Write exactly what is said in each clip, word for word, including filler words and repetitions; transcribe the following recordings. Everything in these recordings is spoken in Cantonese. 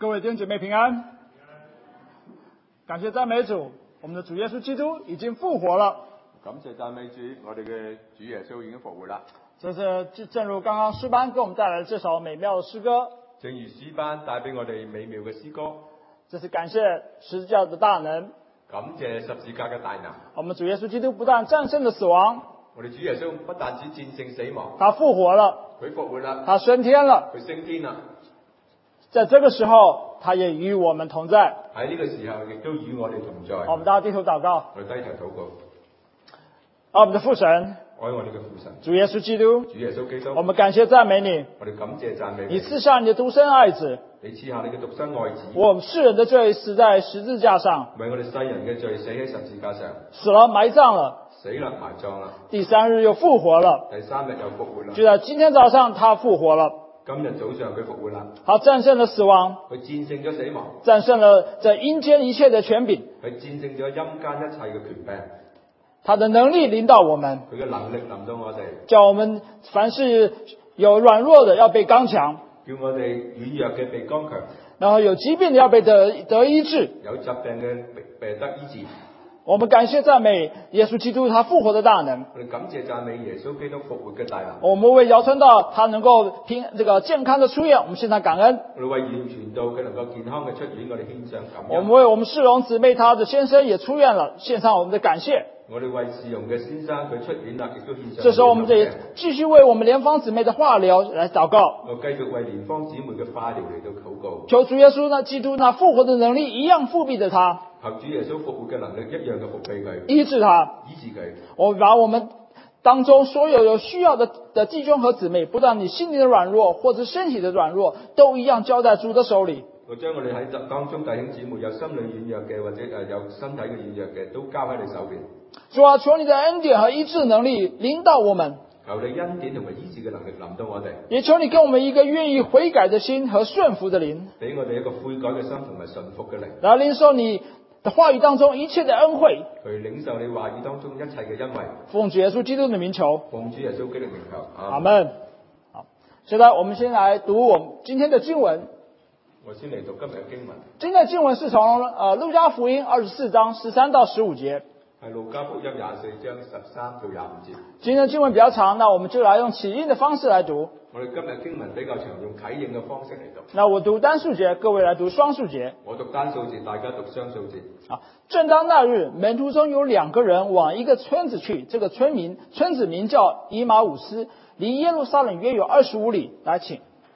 各位弟兄姐妹平安，感谢赞美主，我们的主耶稣基督已经复活了。 感謝讚美主，我哋嘅主耶穌已經復活啦。 这是正如剛剛詩班給我們帶來的這首美妙的詩歌， 正如詩班帶俾我哋美妙嘅詩歌， 這是感謝十字架的大能。 感謝十字架嘅大能。 我們主耶穌基督不但戰勝了死亡， 我哋主耶穌不但止戰勝死亡， 他復活了， 佢復活啦， 他升天了。 佢升天啦。 在這個時候，他也與我們同在。 喺呢個時候，亦都與我哋同在。 我們大家低頭禱告。 我哋低頭禱告。 啊，我們的父神， 愛我哋嘅父神， 主耶穌基督， 主耶穌基督， 我們感謝讚美你。 我哋感謝讚美你。 你賜下你的獨生愛子， 你賜下你嘅獨生愛子， 為我們世人的罪死在十字架上， 為我哋世人嘅罪死喺十字架上， 死了埋葬了， 死啦埋葬啦， 第三日又復活了。 第三日又復活啦。 就在今天早上，他復活了。 今日早上佢復活啦， 他戰勝了死亡， 佢戰勝咗死亡， 戰勝了這陰間一切的權柄， 佢戰勝咗陰間一切嘅權柄。 他的能力臨到我們， 佢嘅能力臨到我哋， 叫我們凡是有軟弱的要被剛強， 叫我哋軟弱嘅被剛強， 然後有疾病的要被得得醫治， 有疾病嘅被得醫治。 我們感謝讚美耶穌基督他復活的大能， 我哋感謝讚美耶穌基督復活嘅大能。 我們為姚傳道他能夠平這個健康的出院，我們獻上感恩。 我哋為姚傳道佢能夠健康嘅出院，我哋獻上感恩。 我們為我們世榮姊妹她的先生也出院了，獻上我們的感謝。 我哋為世榮嘅先生佢出院啦，亦都獻上。 這時候我們得繼續為我們蓮芳姊妹的化療來禱告。 我繼續為蓮芳姊妹嘅化療嚟到禱告。 求主耶穌那基督那復活的能力一樣復辟着他。 求主耶穌復活嘅能力一樣嘅復庇佢， 醫治他， 醫治佢。 我們把我們當中所有有需要的的弟兄和姊妹，不但你心靈的軟弱或者身體的軟弱，都一樣交在主的手裏。 我將我哋喺當中弟兄姊妹有心理軟弱嘅，或者誒有身體嘅軟弱嘅，都交喺你手邊。 主啊，求你的恩典和醫治能力臨到我們。 求你恩典同埋醫治嘅能力臨到我哋。 也求你給我們一個願意悔改的心和順服的靈， 俾我哋一個悔改嘅心同埋順服嘅靈。 來領受你的話語當中一切的恩惠， 去領受你話語當中一切嘅恩惠。 奉主耶穌基督的名求， 奉主耶穌基督的名求。 阿門。好，現在我們先來讀我們今天的經文。 我先嚟讀今日嘅經文。 今天的經文是從呃路加福音二十四章十三到十五節。 係路加福音廿四章十三到廿五節。 今天的經文比較長，那我們就來用起印的方式來讀。 我哋今日經文比較長，用啟應嘅方式嚟讀。 那我讀單數節，各位來讀雙數節。 我讀單數節，大家讀雙數節。 啊，正當那日，門徒中有兩個人往一個村子去，這個村民村子名叫以馬忤斯，離耶路撒冷約有二十五里。來，請。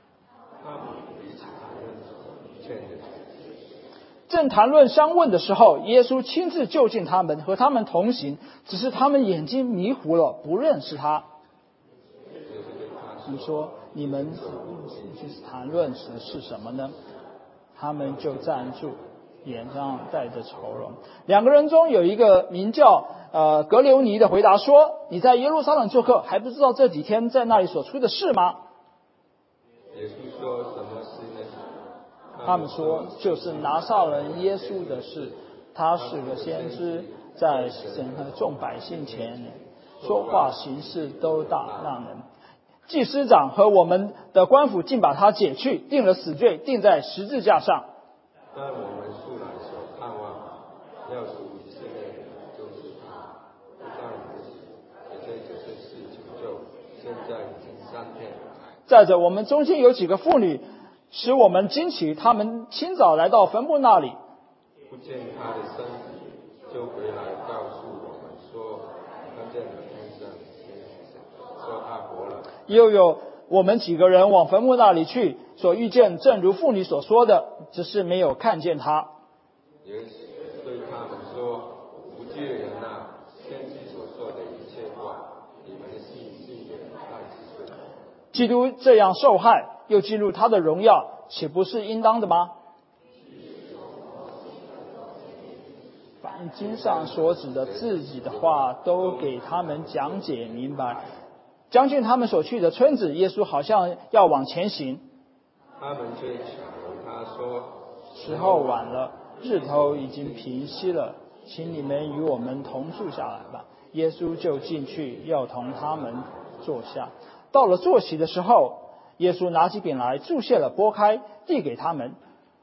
正談論相問的時候，耶穌親自就近他們，和他們同行，只是他們眼睛迷糊了，不認識他。你說你們談論的是什麼呢？他們就站住，臉上帶着愁容。兩個人中有一個名叫呃格留尼的回答說：你在耶路撒冷做客，還不知道這幾天在那裡所出的事嗎？ 耶穌說什麼事呢？ 他們說就是拿撒勒人耶穌的事，他是個先知，在神和眾百姓前說話行事都大讓人。祭司長和我們的官府竟把他解去，定了死罪，定在十字架上。 但我們素來所盼望要屬以色列人就是他，不但如此，而且這些事成就，現在已經三天了。 再者，我們中間有幾個婦女使我們驚奇，他們清早來到墳墓那裡， 不見他的身體，就回來告訴我們說，看見了天上說他活了。 又有我們幾個人往墳墓那裡去，所遇見正如婦女所說的，只是沒有看見他。 也對他們說，無罪人啊，先知所說的一切話，你們信信也太遲了。 基督這樣受害，又進入他的榮耀，豈不是應當的嗎？凡經上所指的自己的話，都給他們講解明白。將近他們所去的村子，耶穌好像要往前行。 他們卻搶他說： 時候晚了，日頭已經平息了，請你們與我們同住下來吧。耶穌就進去，要同他們坐下。到了坐席的時候，耶穌拿起餅來，祝謝了，擘開，遞給他們。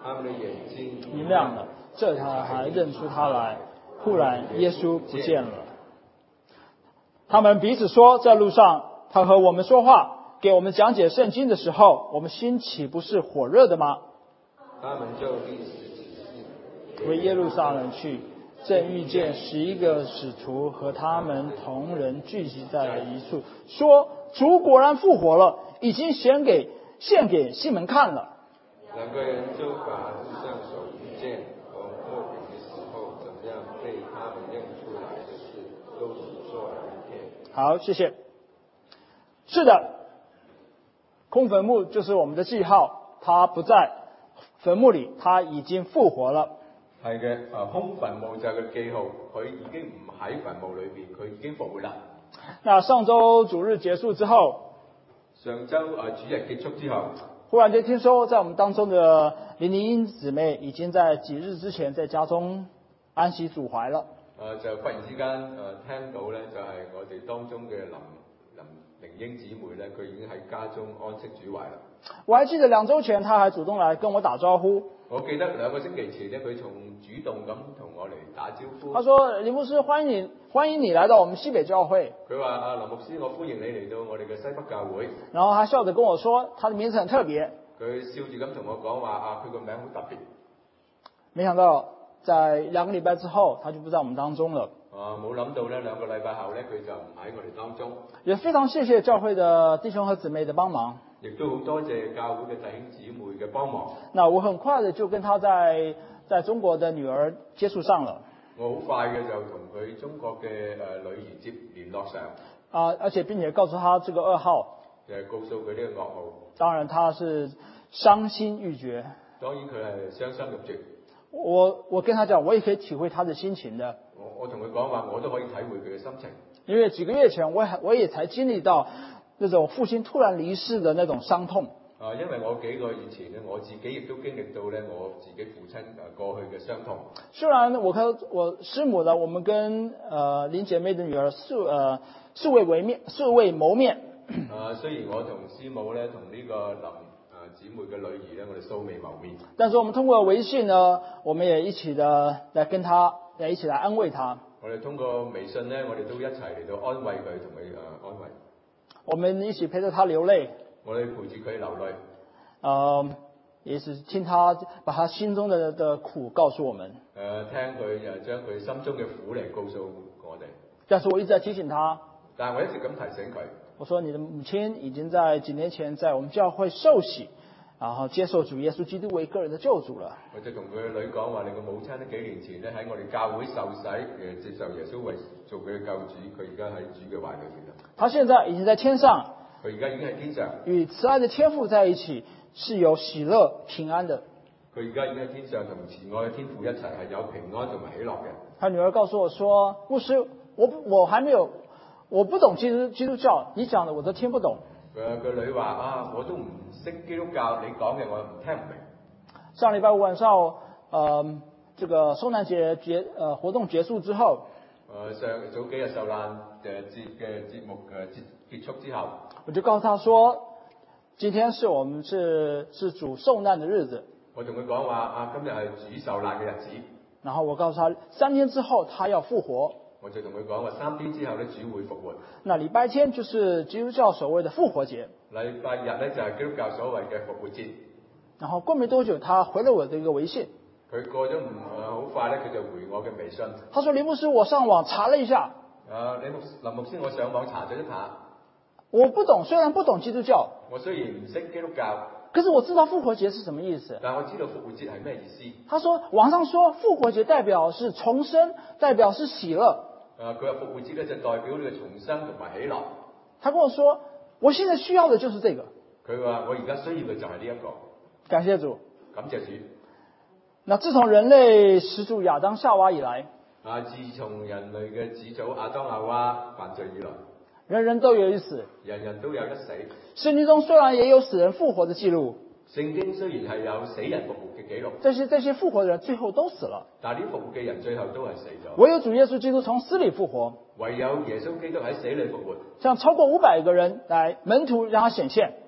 他们的眼睛明亮了，这他还认出他来。忽然耶稣不见了。他们彼此说，在路上他和我们说话，给我们讲解圣经的时候，我们心岂不是火热的吗？ 他们就立时起誓， 为耶路撒冷去，正遇见十一个使徒和他们同人聚集在了一处，说主果然复活了，已经显给献给西门看了。 两个人就把路上所遇见和末饼的时候怎么样被他们认出来的事都述说了一遍。 好，谢谢。是的，空坟墓就是我们的记號，他不在墳墓裏，他已經復活了。 係嘅，誒空墳墓就係個記號，佢已經唔喺墳墓裏邊，佢已經復活啦。 那上周主日結束之後， 上周誒主日結束之後， 忽然間聽說在我們當中的林玲英姊妹已經在幾日之前在家中安息主懷了。 誒就忽然之間誒聽到咧，就係我哋當中嘅林林玲英姊妹咧，佢已經喺家中安息主懷啦。 我還記得兩週前，他還主動來跟我打招呼。 我記得兩個星期前咧，佢仲主動咁同我嚟打招呼。 他說：林牧師，歡迎你，歡迎你來到我們西北教會。 佢話：啊林牧師，我歡迎你嚟到我哋嘅西北教會。 然後他笑着跟我說，他的名字很特別。 佢笑住咁同我講話：啊，佢個名好特別。 沒想到在兩個禮拜之後，他就不在我們當中了。 啊，冇諗到咧，兩個禮拜後咧，佢就唔喺我哋當中。 也非常謝謝教會的弟兄和姊妹的幫忙。 亦都好多謝教會嘅弟兄姊妹嘅幫忙。 那我很快的就跟他在在中國的女兒接觸上了。 我好快嘅就同佢中國嘅誒女兒接聯絡上。 啊，而且並且告訴他這個噩耗。 就係告訴佢呢個噩耗。 當然他是傷心欲絕。 當然佢係傷心欲絕。 我我跟他講，我也可以體會他的心情的。 我我同佢講話，我都可以體會佢嘅心情。 因為幾個月前，我我也才經歷到那種父親突然離世的那種傷痛。 啊，因為我幾個月前呢，我自己亦都經歷到呢，我自己父親誒過去嘅傷痛。雖然我和我師母呢，我們跟呃林姐妹的女兒素呃素未為面，素未謀面。 啊，雖然我同師母呢，同呢個林啊姊妹嘅女兒呢，我哋素未謀面。 但是我們通過微信呢，我們也一起的來跟她，來一起來安慰她。 我哋通過微信呢，我哋都一齊嚟到安慰佢，同佢誒安慰。 我們一起陪着她流淚。 我哋陪住佢流淚。 呃，也是聽她把她心中的的苦告訴我們。誒、 呃，聽佢誒將佢心中嘅苦嚟告訴我哋。 但是我一直在提醒她。 但係我一直咁提醒佢。 我說你的母親已經在幾年前在我們教會受洗，然後接受主耶穌基督為個人的救主了。 我就同佢女講話，你個母親呢幾年前呢喺我哋教會受洗，誒接受耶穌為做佢嘅救主，佢而家喺主嘅懷裏面啦。 他現在已經在天上。 佢而家已經喺天上。與慈愛的天父在一起，是有喜樂平安的。 佢而家已經喺天上同慈愛嘅天父一齊，係有平安同埋喜樂嘅。 他女兒告訴我說：牧師，我我還沒有。我不懂基督基督教，你講的我都聽不懂。 誒，個女話啊，我都唔識基督教，你講嘅我唔聽唔明。 上禮拜五晚上，呃，這個受難節結呃活動結束之後， 誒上早幾日受難誒節嘅節目誒結結束之後， 我就告訴他說，今天是我們是是主受難的日子。 我同佢講話啊，今日係主受難嘅日子。 然後我告訴他，三天之後他要復活。 我就同佢講話，三天之後咧，主會復活。 那禮拜天就是基督教所謂的復活節。 禮拜日咧就係基督教所謂嘅復活節。 然後過沒多久，他回了我的一個微信。 佢過咗唔好快咧，佢就回我嘅微信。 他說：林牧師，我上網查了一下。 啊，林牧林牧師，我上網查咗一下。 我不懂，雖然不懂基督教。 我雖然唔識基督教。 可是我知道復活節是什麼意思。 但我知道復活節係咩意思。 他說網上說復活節代表是重生，代表是喜樂。 啊！佢話復活節咧就代表呢個重生同埋喜樂。 他跟我說，我現在需要的就是這個。 佢話我而家需要嘅就係呢一個。 感謝主。 感謝主。 那自從人類始祖亞當夏娃以來， 啊，自從人類嘅始祖亞當夏娃犯罪以來， 人人都有一死， 人人都有一死。 聖經中雖然也有死人復活的記錄。 聖經雖然係有死人復活嘅記錄， 這些這些復活的人最後都死了。 但係呢復活嘅人最後都係死咗。 唯有主耶穌基督從死裏復活。 唯有耶穌基督喺死裏復活。 像超過五百個人來門徒讓他顯現。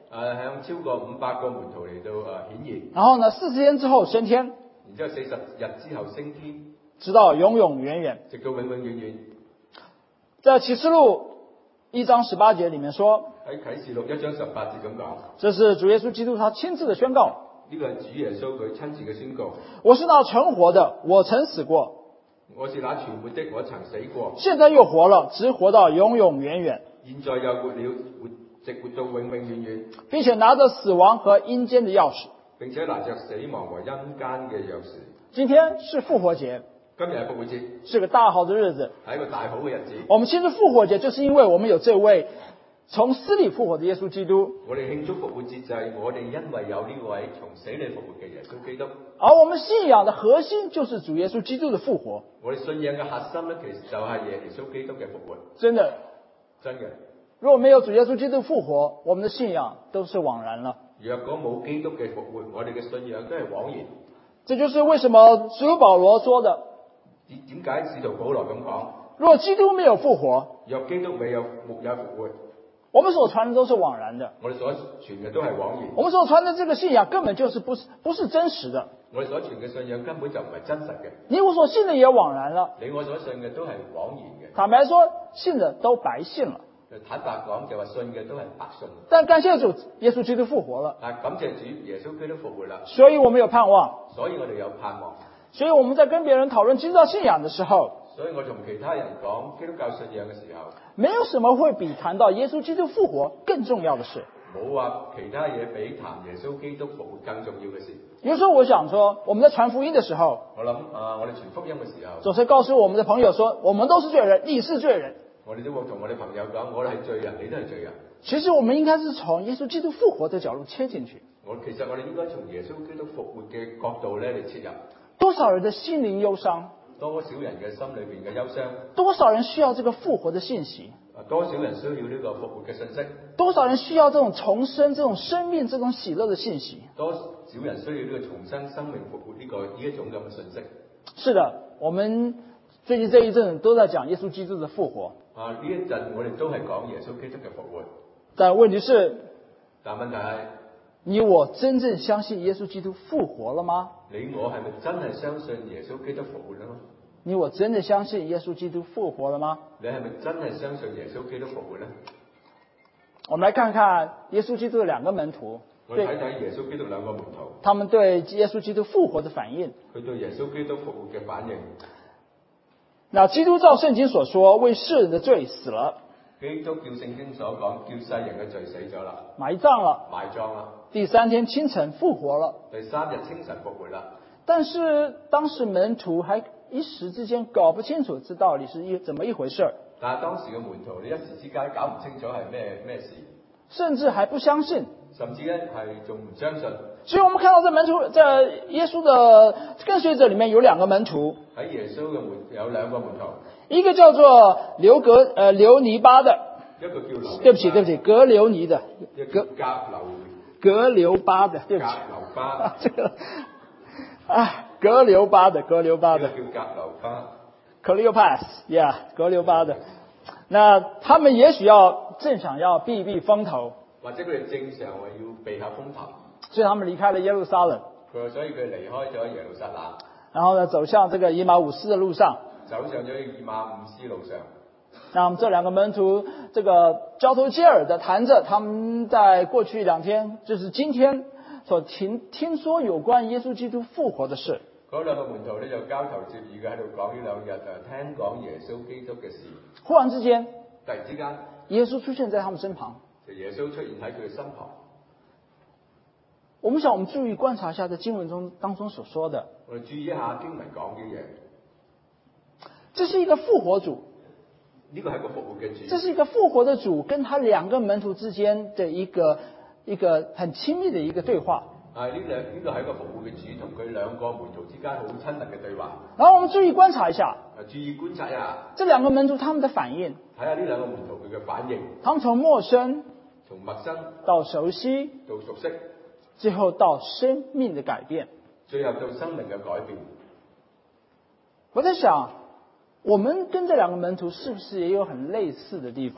誒向超過五百個門徒嚟到誒顯現， 然後呢，四十天之後升天， 然之後四十日之後升天， 直到永永遠遠。 直到永永遠遠。 在啟示錄一章十八節裡面說， 喺啟示錄一章十八節咁講， 這是主耶穌基督他親自的宣告。 呢個係主耶穌佢親自嘅宣告。 我是那存活的，我曾死過， 我是那存活的，我曾死過， 現在又活了，直活到永永遠遠。 現在又活了，活直活到永永遠遠， 並且拿着死亡和陰間的鑰匙。 並且拿着死亡和陰間嘅鑰匙。 今天是復活節， 今日係復活節， 是個大好的日子。 係一個大好嘅日子。 我們慶祝復活節，就是因為我們有這位從死裡復活的耶穌基督。 我哋慶祝復活節就係我哋因為有呢位從死裡復活嘅耶穌基督。 而我們信仰的核心就是主耶穌基督的復活。 我哋信仰嘅核心咧，其實就係耶穌基督嘅復活。 真的， 真嘅。 如果沒有主耶穌基督復活，我們的信仰都是枉然了。 若果冇基督嘅復活，我哋嘅信仰都係枉然。 這就是為什麼使徒保羅說的。 點點解使徒保羅咁講？ 如果基督沒有復活， 若基督未有沒有復活， 我們所傳的都是枉然的。 我哋所傳嘅都係枉然。 我們所傳的這個信仰根本就是不是不是真實的。 我哋所傳嘅信仰根本就唔係真實嘅。 你我所信的也枉然了。 你我所信嘅都係枉然嘅。 坦白說，信的都白信了。 坦白講就話信嘅都係白信。 但感謝主，耶穌基督復活了。 但感謝主，耶穌基督復活啦。 所以我們有盼望。 所以我哋有盼望。 所以我們在跟別人討論基督教信仰的時候， 所以我同其他人講基督教信仰嘅時候， 沒有什麼會比談到耶穌基督復活更重要的事。 冇話其他嘢比談耶穌基督復活更重要嘅事。 有時候我想說，我們在傳福音的時候， 我諗啊，我哋傳福音嘅時候， 總是告訴我們的朋友說，我們都是罪人，你是罪人。 我哋都會同我哋朋友講，我哋係罪人，你都係罪人。 其實我們應該是從耶穌基督復活的角度切進去。 我其實我哋應該從耶穌基督復活嘅角度咧嚟切入。 多少人的心靈憂傷？ 多少人嘅心裏邊嘅憂傷？ 多少人需要這個復活的信息？ 多少人需要呢個復活嘅信息？ 多少人需要這種重生、這種生命、這種喜樂的信息？ 多少人需要呢個重生、生命復活呢個呢一種咁嘅信息？ 是的，我們最近這一陣都在講耶穌基督的復活。 啊，呢一陣我哋都係講耶穌基督嘅復活。 但問題是， 但問題係， 你我真正相信耶穌基督復活了嗎？ 你我係咪真係相信耶穌基督復活啦？ 你我真的相信耶穌基督復活了嗎？ 你係咪真係相信耶穌基督復活呢？ 我們來看看耶穌基督的兩個門徒， 我哋睇睇耶穌基督兩個門徒， 他們對耶穌基督復活的反應。 佢對耶穌基督復活嘅反應。 那基督照聖經所說，為世人的罪死了。 基督照聖經所講，叫世人嘅罪死咗啦， 埋葬了， 埋葬啦。 第三天清晨復活了。 第三日清晨復活啦。 但是當時門徒還一時之間搞不清楚這到底是一怎麼一回事。 但係當時嘅門徒，你一時之間搞唔清楚係咩咩事， 甚至還不相信， 甚至咧係仲唔相信。 所以我們看到這門徒在耶穌的跟隨者裡面有兩個門徒， 喺耶穌嘅門有兩個門徒， 一個叫做流格呃流尼巴的， 一個叫流， 對不起對不起格流尼的， 格格流格流巴的，對不起， 格流巴， 這個啊格流巴的格流巴的， 叫格流巴 Cleopas，yeah 格流巴的。那他們也許要正想要避避風頭， 或者佢哋正常話要避下風頭， 所以他們離開了耶路撒冷。 佢所以佢離開咗耶路撒冷， 然後呢，走向這個以馬忤斯的路上， 走上咗以馬忤斯路上。 那我們這兩個門徒，這個交頭接耳的談着，他們在過去兩天，就是今天所聽聽說有關耶穌基督復活的事。 嗰兩個門徒咧就交頭接耳嘅喺度講呢兩日誒聽講耶穌基督嘅事。 忽然之間， 突然之間， 耶穌出現在他們身旁。 就耶穌出現喺佢嘅身旁。 我們想，我們注意觀察一下，在經文中當中所說的。 我哋注意一下經文講嘅嘢。 這是一個復活主。 呢個係個復活嘅主。 這是一個復活的主，跟他兩個門徒之間的一個一個很親密的一個對話。 啊！呢兩呢個係一個復活嘅主，同佢兩個門徒之間好親密嘅對話。 然後我們注意觀察一下。 啊！注意觀察一下。 這兩個門徒他們的反應。 睇下呢兩個門徒佢嘅反應。 他們從陌生， 從陌生到熟悉， 到熟悉， 最後到生命的改變。 最後到生命嘅改變。 我在想，我們跟這兩個門徒是不是也有很類似的地方？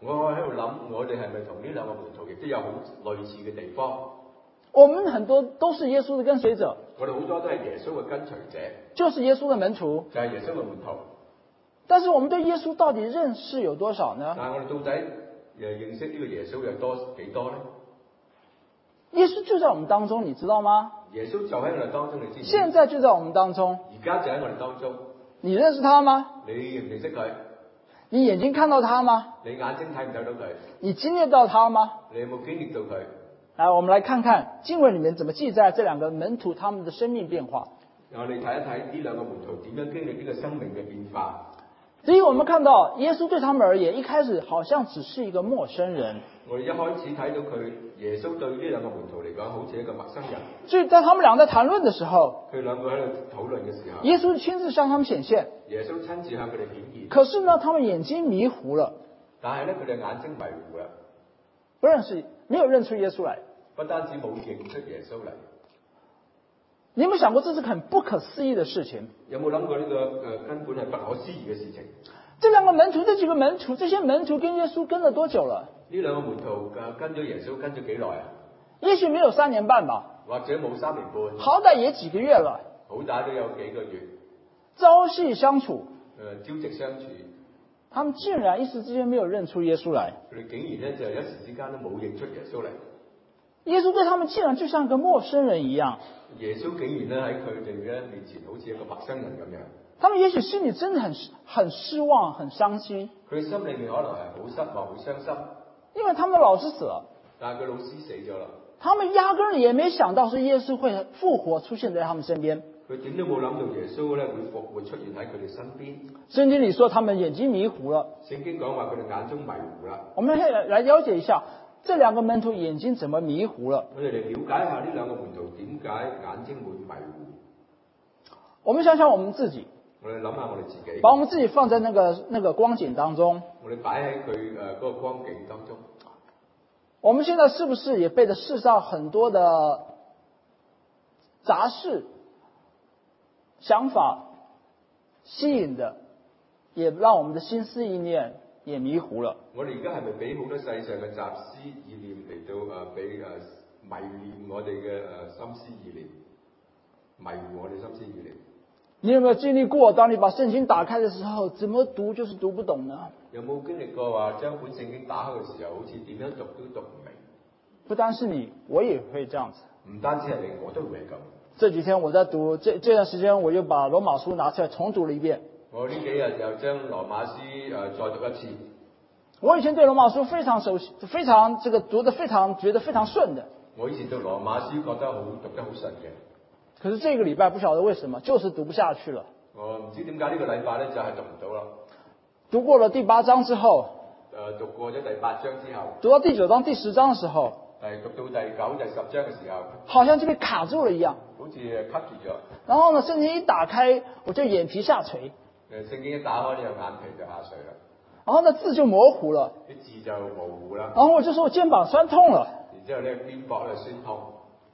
我喺度諗，我哋係咪同呢兩個門徒亦都有好類似嘅地方？ 我们很多都是耶稣的跟随者， 我哋好多都係耶穌嘅跟隨者， 就是耶穌的門徒。 就係耶穌嘅門徒。 但是我们对耶稣到底认识有多少呢？ 但係我哋到底誒認識呢個耶穌有多幾多呢？ 耶稣就在我们当中，你知道吗？ 耶穌就喺我哋當中，你知唔知？ 现在就在我们当中， 而家就喺我哋當中。 你认识他吗？ 你認唔認識佢？ 你眼睛看到他嗎？ 你眼睛睇唔睇到佢？ 你經歷到他嗎？ 你有冇經歷到佢？ 來，我們來看看經文裡面怎麼記載這兩個門徒他們的生命變化。 我哋睇一睇呢兩個門徒點樣經歷呢個生命嘅變化。 第一，我們看到耶穌對他們而言，一開始好像只是一個陌生人。 我哋一開始睇到佢，耶穌對呢兩個門徒嚟講，好似一個陌生人。 所以當他們兩個在談論的時候， 佢兩個喺度討論嘅時候， 耶穌親自向他們顯現。 耶穌親自向佢哋顯現。 可是呢，他們眼睛迷糊了。 但係咧，佢哋眼睛迷糊啦， 不認識，沒有認出耶穌來。 不單止冇認出耶穌嚟。 你有冇想過，這是很不可思議的事情？ 有冇諗過呢個誒根本係不可思議嘅事情？ 這兩個門徒，這幾個門徒，這些門徒跟耶穌跟了多久了？ 呢兩個門徒誒跟咗耶穌跟咗幾耐啊？ 也許沒有三年半吧， 或者冇三年半， 好歹也幾個月了。 好歹都有幾個月， 朝夕相處， 誒朝夕相處。 他們竟然一時之間沒有認出耶穌來。 佢哋竟然咧就一時之間都冇認出耶穌嚟。 耶穌對他們竟然就像個陌生人一樣。 耶穌竟然咧喺佢哋嘅面前好似一個陌生人咁樣。 他們也許心裡真的很很失望、很傷心。 佢心裏面可能係好失望、好傷心， 因為他們的老師死了。 但係佢老師死咗啦。 他們壓根兒也沒想到是耶穌會復活出現在他們身邊。 佢點都冇諗到耶穌咧會復活出現喺佢哋身邊。 聖經裡說他們眼睛迷糊了。 聖經講話佢哋眼中迷糊啦。 我們來來了解一下，這兩個門徒眼睛怎麼迷糊了？ 我哋嚟了解下呢兩個門徒點解眼睛會迷糊。 我們想想我們自己。 我哋諗下我哋自己。 把我們自己放在那個那個光景當中。 我哋擺喺佢誒嗰個光景當中。 我們現在是不是也被這世上很多的雜事、想法吸引的，也讓我們的心思意念也迷糊了？ 我哋而家係咪俾好多世上嘅雜思意念嚟到誒俾誒迷戀我哋嘅誒心思意念，迷糊我哋心思意念？ 你有沒有經歷過，當你把聖經打開的時候，怎麼讀就是讀不懂呢？ 有冇經歷過話將本聖經打開嘅時候，好似點樣讀都讀唔明？ 不單是你，我也會這樣子。 唔單止係你，我都會係咁。 這幾天我在讀，這這段時間我又把羅馬書拿出來重讀了一遍。 我呢幾日又將羅馬書誒、呃、再讀一次。 我以前對羅馬書非常熟悉，非常這個讀得非常覺得非常順的。 我以前讀羅馬書覺得好讀得好順嘅。 可是這個禮拜不曉得為什麼，就是讀不下去了。 我唔知點解呢個禮拜咧就係、是、讀唔到啦。 讀過了第八章之後， 誒、呃、讀過咗第八章之後， 讀到第九章、第十章嘅時候， 係讀到第九、第十章嘅時候， 好像就被卡住了一樣， 好似卡住咗。 然後呢，聖經一打開，我就眼皮下垂。 誒聖經一打開，你就眼皮就下垂啦。 然後呢，字就模糊了， 啲字就模糊啦。 然後我就說我肩膀酸痛了。 然之後咧，肩膊咧酸痛。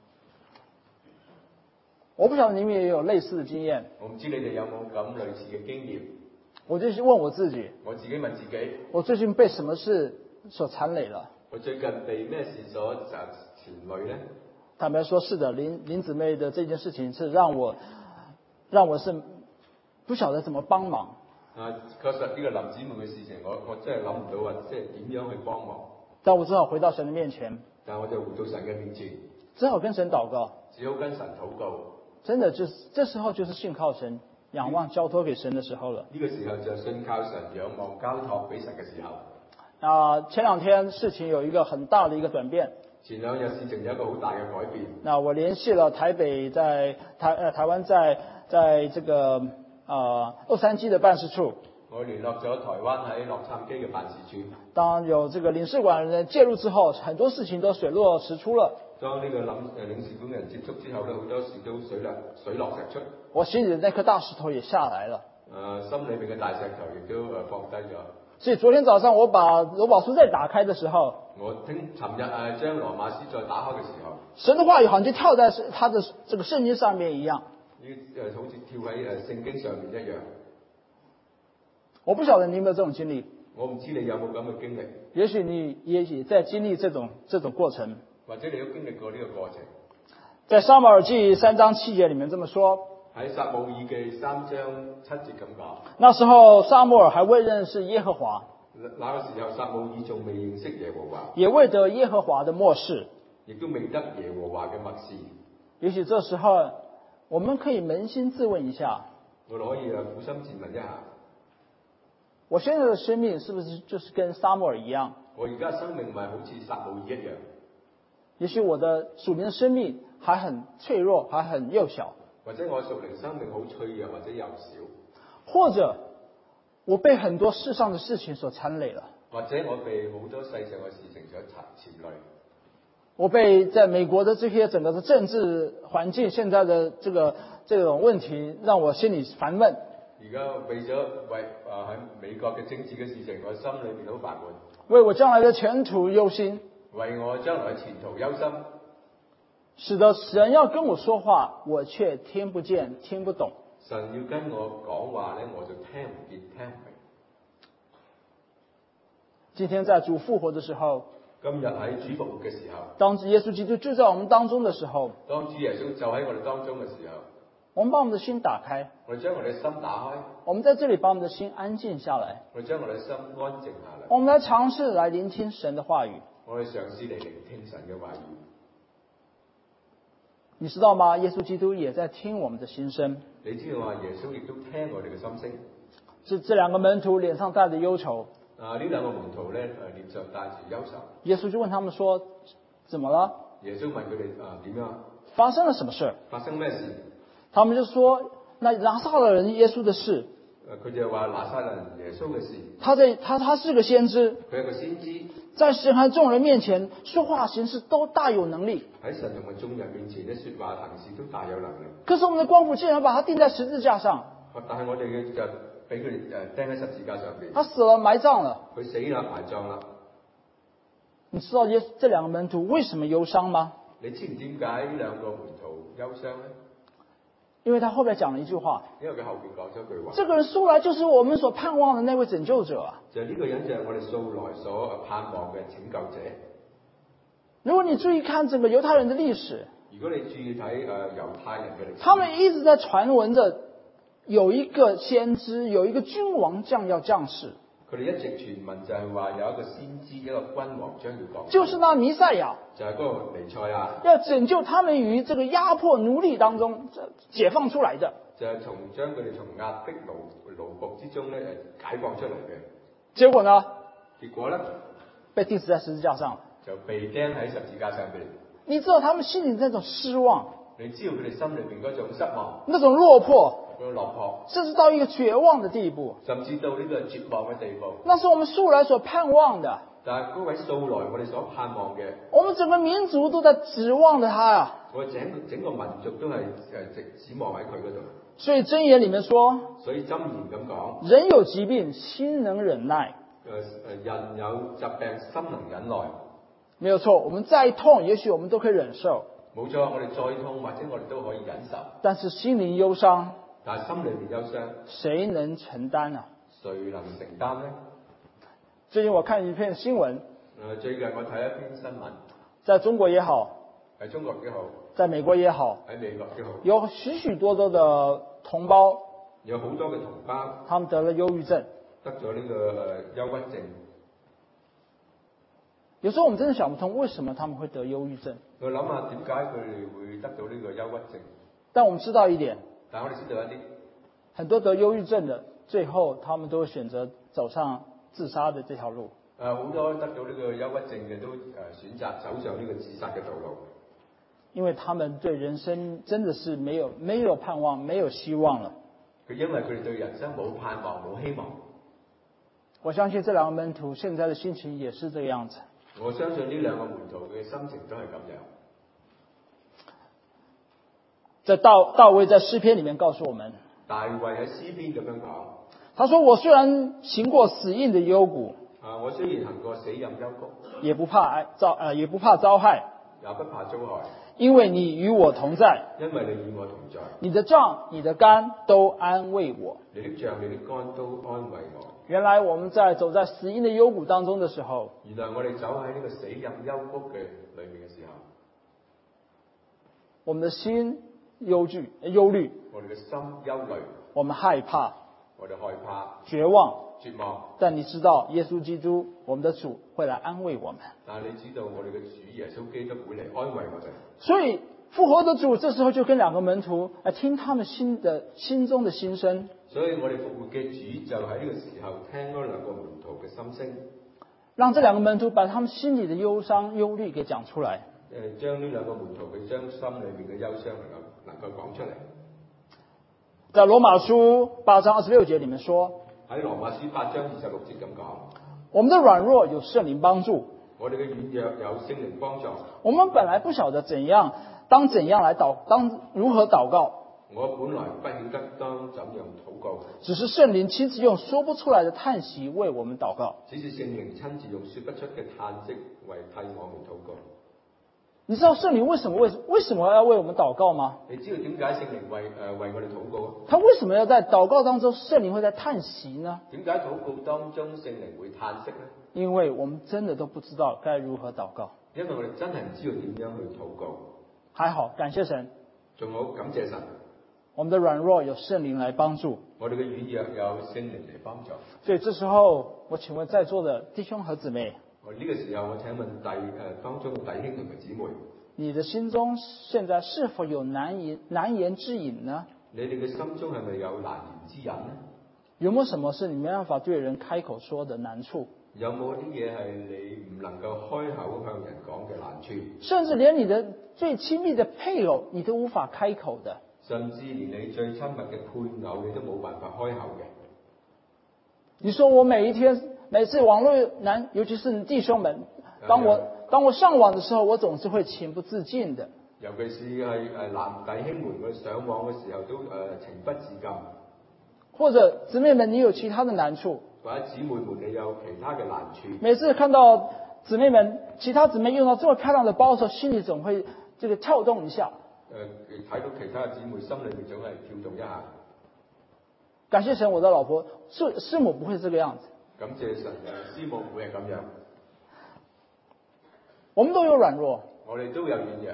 我不曉得你們也有類似的經驗。 我唔知你哋有冇咁類似嘅經驗。 我就問我自己， 我自己問自己， 我最近被什麼事所纏累了？ 我最近被咩事所纏累呢？ 坦白說，是的，林林姊妹的這件事情是讓我，讓我是不曉得怎麼幫忙。 啊，確實呢個林姊妹嘅事情，我我真係諗唔到話，即係點樣去幫忙。 但我只好回到神的面前。 但我就回到神嘅面前， 只好跟神禱告。 只好跟神禱告。 真的就是，這時候就是信靠神、仰望交託給神的時候了。 呢個時候就信靠神、仰望交託俾神嘅時候。 啊，前兩天事情有一個很大的一個轉變。 前兩日事情有一個好大嘅改變。 那我聯繫了台北在台呃台灣在在這個啊洛杉磯的辦事處。 我聯絡咗台灣喺洛杉磯嘅辦事處。 當有這個領事館人介入之後，很多事情都水落石出了。 當呢個領誒領事館嘅人接觸之後咧，好多事都水落水落石出。 我心裡的那顆大石頭也下來了。 誒、呃，心裏邊嘅大石頭亦都誒放低咗。 所以昨天早上我把羅馬書再打開的時候， 我聽尋日誒將羅馬書再打開嘅時候， 神的話語好像就跳在他的這個聖經上面一樣。 呢誒好似跳喺誒聖經上面一樣。 我不曉得你有沒有這種經歷。 我唔知你有冇咁嘅經歷， 也許你也也在經歷這種這種過程。 或者你都經歷過呢個過程。 在撒母耳記三章七節裡面這麼說， 喺撒母耳記三章七節咁講。 那時候撒母耳還未認識耶和華， 那個時候撒母耳仲未認識耶和華， 也未得耶和華的默示， 亦都未得耶和華嘅默示。 也許這時候我們可以捫心自問一下， 我哋可以啊苦心自問一下， 我現在的生命是不是就是跟撒母耳一樣？ 我而家生命咪好似撒母耳一樣？ 也許我的屬靈的生命還很脆弱，還很幼小， 或者我屬靈生命好脆弱，或者幼小， 或者我被很多世上的事情所纏累了， 或者我被好多世上嘅事情所纏纏累。 我被在美國的這些整個的政治環境現在的這個這種問題讓我心裏煩悶。 而家為咗為啊喺美國嘅政治嘅事情，我心裏邊好煩悶。 為我將來的前途憂心， 為我將來嘅前途憂心， 使得神要跟我說話，我卻聽不見、聽不懂。 神要跟我講話咧，我就聽唔見、聽唔明。 今天在主復活的時候， 今日喺主復活嘅時候， 當耶穌基督就在我們當中的時候， 當主耶穌就喺我哋當中嘅時候， 我們把我們的心打開， 我哋將我哋嘅心打開， 我們在這裏把我們的心安靜下來， 我哋將我哋嘅心安靜下來， 我們來嘗試來聆聽神的話語。 我哋嘗試嚟聆聽神嘅話語。 你知道嗎？耶穌基督也在聽我們的心聲。 你知道話耶穌亦都聽我哋嘅心聲。 這這兩個門徒臉上帶着憂愁。 啊！呢兩個門徒咧，誒臉上帶住憂愁。 耶穌就問他們說：怎麼了？ 耶穌問佢哋啊點樣？ 發生了什麼事？ 發生咩事？ 他們就說：那拿撒勒人耶穌的事。 誒佢就話拿撒勒人耶穌嘅事。 他在他他是個先知。 佢係個先知。在神和眾人面前說話行事都大有能力。 喺神同埋眾人面前咧，説話行事都大有能力。 可是我們的光父竟然把他釘在十字架上。 但係我哋嘅就俾佢哋誒釘喺十字架上邊。 他死了，埋葬了。 佢死啦，埋葬啦。 你知道耶這兩個門徒為什麼憂傷嗎？ 你知唔知點解呢兩個門徒憂傷咧？ 因為他後邊講了一句話。 因為佢後邊講咗句話。 這個人素來就是我們所盼望的那位拯救者啊！ 就呢個人就係我哋素來所盼望嘅拯救者。 如果你注意看整個猶太人的歷史， 如果你注意睇誒猶太人嘅歷史， 他們一直在傳聞着有一個先知，有一個君王將要降世。 佢哋一直傳聞就係話有一個先知，一個君王將要降世， 就是那彌賽亞， 就係嗰個彌賽亞， 要拯救他們於這個壓迫奴隸當中解放出來的。 就係從將佢哋從壓迫奴奴僕之中咧誒解放出嚟嘅。 結果呢？ 結果咧， 被釘死在十字架上， 就被釘喺十字架上邊。 你知道他們心裏那種失望， 你知道佢哋心裏邊嗰種失望， 那種落魄， 嗰種落魄， 甚至到一個絕望的地步， 甚至到呢個絕望嘅地步。 那是我們素來所盼望的。 但係嗰位素來我哋所盼望嘅， 我們整個民族都在指望着他啊！ 我整整個民族都係誒直指望喺佢嗰度。 所以箴言裏面說， 所以箴言咁講， 人有疾病，心能忍耐。 誒誒，人有疾病，心能忍耐。 沒有錯，我們再痛，也許我們都可以忍受。 冇錯，我哋再痛或者我哋都可以忍受。 但是心靈憂傷， 但係心裏面憂傷， 誰能承擔啊？ 誰能承擔呢？ 最近我看一篇新聞， 誒，最近我睇一篇新聞， 在中國也好， 喺中國也好， 在美國也好， 喺美國也好， 有許許多多的同胞， 有好多嘅同胞， 他們得了憂鬱症， 得咗呢個誒憂鬱症。 有時候我們真的想不通，為什麼他們會得憂鬱症？ 我諗下點解佢哋會得到呢個憂鬱症？ 但我們知道一點， 但係我哋知道一啲， 很多得憂鬱症的，最後他們都會選擇走上自殺的這條路。 誒，好多得到呢個憂鬱症嘅都誒選擇走上呢個自殺嘅道路， 因為他們對人生真的是沒有沒有盼望，沒有希望了。 佢因為佢哋對人生冇盼望，冇希望。 我相信這兩個門徒現在的心情也是這個樣子。 我相信呢兩個門徒嘅心情都係咁樣。 在大大衛在詩篇裏面告訴我們， 大衛喺詩篇咁樣講， 他說：我雖然行過死蔭的幽谷， 啊，我雖然行過死蔭幽谷， 也不怕遭呃也不怕遭害， 也不怕遭害， 因为你与我同在， 因為你與我同在， 你的杖、你的竿都安慰我。 你的杖、你的竿都安慰我。 原來我們在走在死蔭的幽谷當中的時候， 原來我哋走喺呢個死蔭幽谷嘅裏面嘅時候， 我們的心憂懼、憂慮， 我哋嘅心憂慮， 我們害怕、 我哋害怕、 絕望。 絕望。 但你知道，耶穌基督，我們的主會來安慰我們。 但係你知道，我哋嘅主耶穌基督會嚟安慰我哋。 所以復活的主這時候就跟兩個門徒來聽他們心的心中的心聲。 所以我哋復活嘅主就喺呢個時候聽嗰兩個門徒嘅心聲， 讓這兩個門徒把他們心裡的憂傷、憂慮給講出來。 誒，將呢兩個門徒佢將心裏面嘅憂傷能夠能夠講出嚟。 在羅馬書八章二十六節裡面說， 喺羅馬書八章二十六節咁講， 我們的軟弱有聖靈幫助， 我哋嘅軟弱有聖靈幫助。 我們本來不曉得怎樣當怎樣來禱，當如何禱告。 我本來不曉得當怎樣禱告， 只是聖靈親自用說不出來的嘆息為我們禱告。 只是聖靈親自用說不出嘅嘆息為替我們禱告。 你知道聖靈為什麼為為什麼要為我們禱告嗎？ 你知道點解聖靈為誒、呃、為我哋禱告啊？ 他為什麼要在禱告當中聖靈會在嘆息呢？ 點解禱告當中聖靈會嘆息呢？ 因為我們真的都不知道該如何禱告。 因為我哋真係唔知道點樣去禱告。 還好，感謝神。 仲好，感謝神。 我們的軟弱有聖靈來幫助， 我哋嘅軟弱有聖靈嚟幫助。 所以這時候，我請問在座的弟兄和姊妹， 我呢個時候，我請問弟誒、呃、當中嘅弟兄同埋姊妹， 你的心中現在是否有難言難言之隱呢？ 你哋嘅心中係咪有難言之隱呢？ 有沒有什麼是你沒辦法對人開口說的難處？ 有冇啲嘢係你唔能夠開口向人講嘅難處？ 甚至連你的最親密的配偶，你都無法開口的。 甚至連你最親密嘅配偶，你都冇辦法開口嘅。 你說我每一天，每次網絡男，尤其是弟兄們，當我當我上網的時候，我總是會情不自禁的。 尤其是係誒男弟兄們，佢上網嘅時候都誒、呃、情不自禁。 或者姊妹們，你有其他的難處？ 或者姊妹們，你有其他嘅難處？ 每次看到姊妹們，其他姊妹用到這麼漂亮的包的時候，心裡總會這個跳動一下。 誒、呃，睇到其他嘅姊妹，心裏面總係跳動一下。 感謝神，我的老婆師師母不會這個樣子。 感謝神，誒師母唔會係咁樣。 我們都有軟弱， 我哋都有軟弱。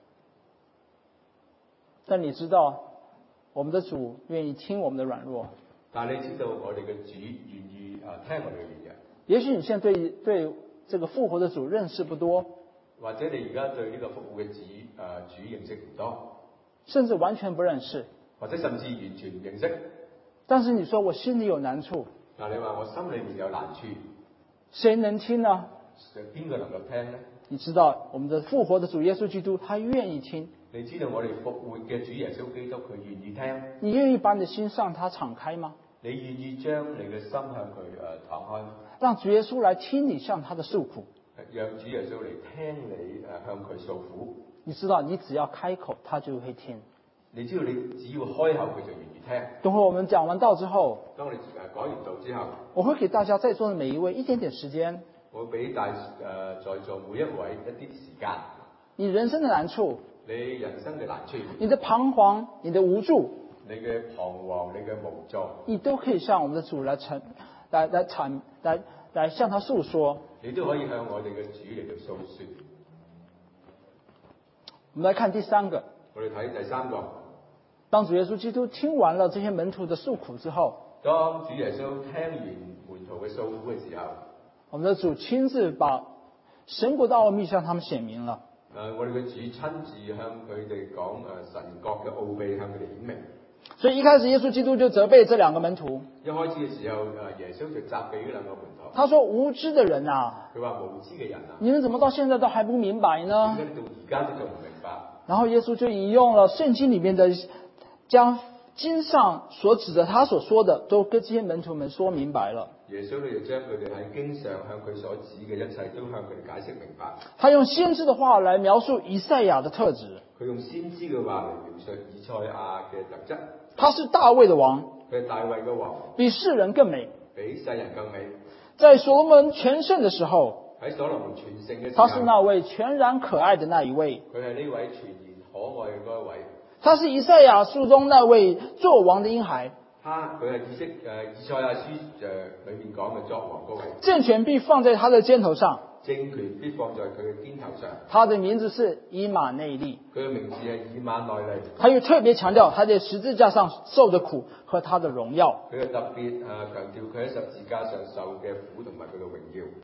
但你知道，我們的主願意聽我們的軟弱。 但係你知道，我哋嘅主願意誒聽我哋嘅軟弱。也許你現在對對這個復活的主認識不多， 或者你而家對呢個復活嘅主誒主認識唔多， 甚至完全不認識， 或者甚至完全唔認識。 但是你說我心裡有難處， 嗱，你話我心裏面有難處， 誰能聽呢？ 邊個能夠聽呢？ 你知道我們的復活的主耶穌基督，他願意聽。 你知道我哋復活嘅主耶穌基督，佢願意聽。 你願意把你的心向他敞開嗎？ 你願意將你嘅心向佢誒敞開， 讓主耶穌來聽你向他的訴苦， 讓主耶穌嚟聽你誒向佢訴苦。 你知道你只要開口，他就會聽。 你知道你只要開口，佢就願意聽。 等會我們講完道之後， 當我哋誒講完道之後， 我會給大家在座的每一位一點點時間。 我會俾大誒、呃、在座每一位一啲時間。 你人生的難處， 你人生嘅難處， 你的彷徨，你的無助， 你嘅彷徨，你嘅無助， 你都可以向我們的主來陳，來來闡，來來向他訴說。 你都可以向我哋嘅主嚟到訴說。 我們來看第三個。 我哋睇第三個。 當主耶穌基督聽完了這些門徒的訴苦之後， 當主耶穌聽完門徒嘅訴苦嘅時候， 我們的主親自把神國的奧秘向他們顯明了。 誒、呃，我哋嘅主親自向佢哋講誒神國嘅奧秘，向佢哋顯明。 所以一開始耶穌基督就責備這兩個門徒。 一開始嘅時候，誒耶穌就責備呢兩個門徒。 他說：無知的人啊， 佢話無知嘅人啊， 你們怎麼到現在都還不明白呢？ 點解你到而家都仲唔明白？ 然後耶穌就引用了聖經裡面的，將經上所指的他所說的，都跟這些門徒們說明白了。 耶穌呢就將佢哋喺經上向佢所指嘅一切，都向佢哋解釋明白。 他用先知的話來描述以賽亞的特質。 佢用先知嘅話嚟描述以賽亞嘅特質。 他是大衛的王， 佢係大衛嘅王， 比世人更美， 比世人更美。 在所羅門全盛的時候， 喺所羅門全盛嘅時他是候， 那位全然可愛的那一位， 佢係呢位全然可愛嘅嗰一位。 他是以賽亞書中那位作王的嬰孩， 他佢係以色誒以賽亞書誒裏面講嘅作王嗰位， 政權必放在他的肩頭上， 政權必放在佢嘅肩頭上。 他的名字是以馬內利。 佢嘅名字係以馬內利。 他又特別強調他在十字架上受的苦和他的榮耀。 佢又特別誒強調佢喺十字架上受嘅苦同埋佢嘅榮耀。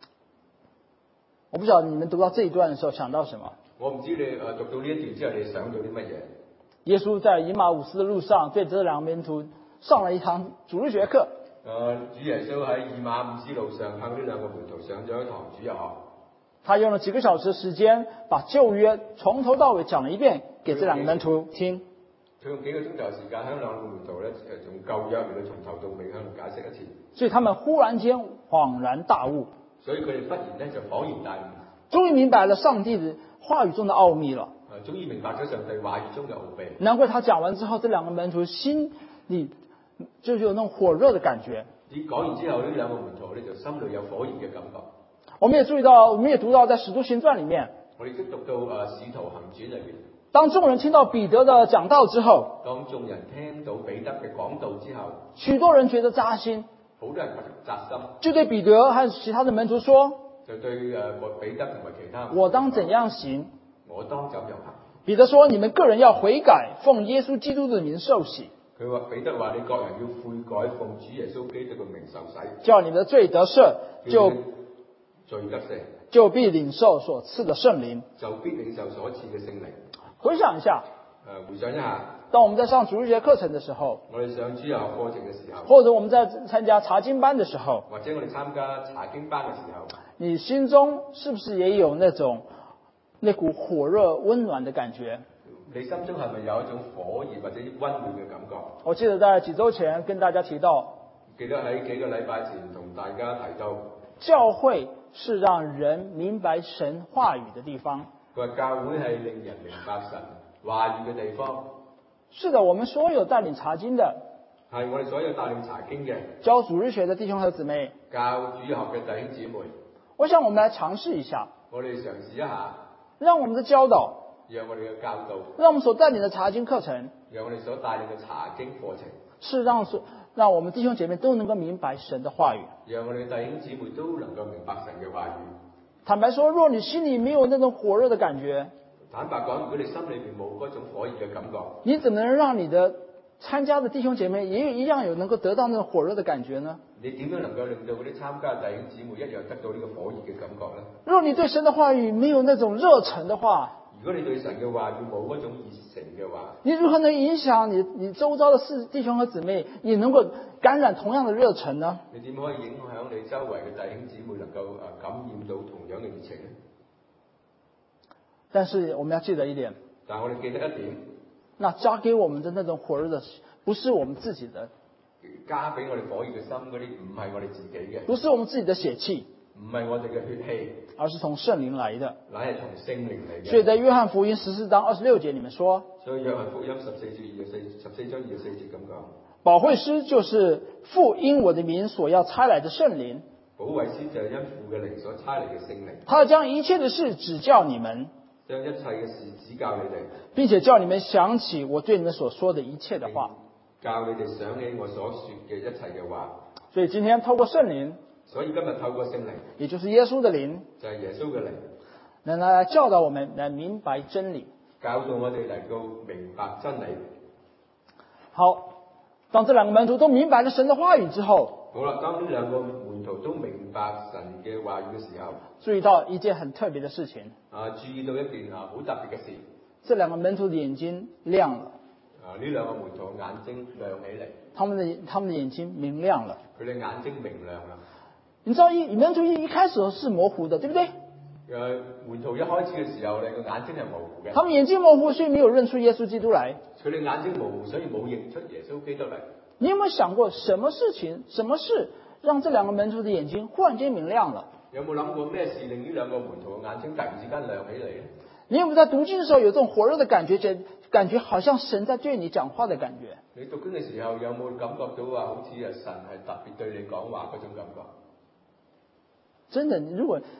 我不曉得你們讀到這一段的時候想到什麼？ 我唔知你誒讀到呢一段之後，你想到啲乜嘢？ 耶穌在以馬忤斯的路上，對這兩個門徒上了一堂主日學課。 誒，主耶穌喺以馬忤斯路上向呢兩個門徒上咗一堂主日學。 他用了幾個小時的時間，把舊約從頭到尾講了一遍，給這兩個門徒聽。 佢用幾個鐘頭時間向兩個門徒咧誒，從舊約嚟到從頭到尾向佢解釋一次。 所以他們忽然間恍然大悟。 所以佢哋忽然咧就恍然大悟， 終於明白了上帝的話語中的奧秘了。 誒，終於明白咗上帝話語中嘅奧秘。 難怪他講完之後，這兩個門徒心裏就是有那種火熱的感覺。 你講完之後，呢兩個門徒咧就心裏有火熱嘅感覺。 我們也注意到，我們也讀到在《使徒行傳》裏面， 我哋都讀到誒《使徒行傳》裏邊， 當眾人聽到彼得的講道之後， 當眾人聽到彼得嘅講道之後， 許多人覺得扎心， 好多人覺得扎心， 就對彼得和其他的門徒說： 就對誒彼得同埋其他， 我當怎樣行？ 我當怎樣行？ 彼得說：你們個人要悔改，奉耶穌基督的名受洗。 佢話彼得話：你各人要悔改，奉主耶穌基督嘅名受洗， 叫你們的罪得赦，就罪得赦， 就必領受所賜的聖靈。 就必領受所賜嘅聖靈。 回想一下， 誒，回想一下， 當我們在上主日學課程的時候， 我哋上主日學課程嘅時候， 或者我們在參加查經班的時候， 或者我哋參加查經班嘅時候， 你心中是不是也有那種那股火熱溫暖的感覺？ 你心中係咪有一種火熱或者溫暖嘅感覺？ 我記得在幾週前跟大家提到， 記得喺幾個禮拜前同大家提到， 教會是讓人明白神話語的地方。 佢話教會係令人明白神話語嘅地方。 是的，我們所有帶領查經的， 係我哋所有帶領查經嘅教主日學的弟兄和姊妹， 教主日學嘅弟兄姊妹， 我想我們來嘗試一下， 我哋嘗試一下， 讓我們的教導， 讓我哋嘅教導， 讓我們所帶領的查經課程， 讓我哋所帶領嘅查經課程， 是讓所讓我們弟兄姐妹都能夠明白神的話語。 讓我哋弟兄姊妹都能夠明白神嘅話語。 坦白說，若你心裡沒有那種火熱的感覺， 坦白講，如果你心裏邊冇嗰種火熱嘅感覺， 你怎麼能讓你的參加的弟兄姐妹也一樣有能夠得到那種火熱的感覺呢？ 你點樣能夠令到嗰啲參加嘅弟兄姊妹一樣得到呢個火熱嘅感覺呢？ 若你對神的話語沒有那種熱忱的話， 如果你對神嘅話語冇嗰種熱誠嘅話， 你如何能影響你你周遭的四弟兄和姊妹，也能夠感染同樣的熱忱呢？ 你點可以影響你周圍嘅弟兄姊妹能夠誒感染到同樣嘅熱情呢？ 但是我們要記得一點， 但係我哋記得一點， 那加給我們的那種火熱的，不是我們自己的， 加俾我哋火熱嘅心嗰啲，唔係我哋自己嘅， 不是我們自己的血氣， 唔係我哋嘅血氣， 而是從聖靈來的。 乃係從聖靈嚟嘅。 所以在約翰福音十四章二十六節裡面說， 所以約翰福音十四節二十四十四章二十四節咁講， 保惠師就是父因我的名所要差來的聖靈， 保惠師就係因父嘅靈所差嚟嘅聖靈， 他將一切的事指教你們， 將一切嘅事指教你哋， 並且叫你們想起我對你們所說的一切的話。 教你哋想起我所說嘅一切嘅話。 所以今天透過聖靈， 所以今日透過聖靈， 也就是耶穌的靈， 就係耶穌嘅靈， 能來教導我們來明白真理。 教導我哋嚟到明白真理。 好，當這兩個門徒都明白了神的話語之後， 好啦，當呢兩個門徒都明白神嘅話語嘅時候， 注意到一件很特別的事情， 啊，注意到一件啊好特別嘅事， 這兩個門徒的眼睛亮了， 啊，呢兩個門徒眼睛亮起嚟， 他們的他們的眼睛明亮了。 佢哋眼睛明亮啦。 你知道一門徒一一開始是模糊的，對不對？ 誒，門徒一開始嘅時候咧，個眼睛係模糊嘅。 他們眼睛模糊，所以沒有認出耶穌基督來。 佢哋眼睛模糊，所以冇認出耶穌基督嚟。 你有沒有想過，什麼事情、什麼事讓這兩個門徒的眼睛忽然間明亮了？ 有冇諗過咩事令呢兩個門徒嘅眼睛突然之間亮起嚟咧？ 你有沒有在讀經的時候有這種火熱的感覺，覺感覺好像神在對你講話的感覺？ 你讀經嘅時候有冇感覺到話，好似啊神係特別對你講話嗰種感覺？ 真的，如果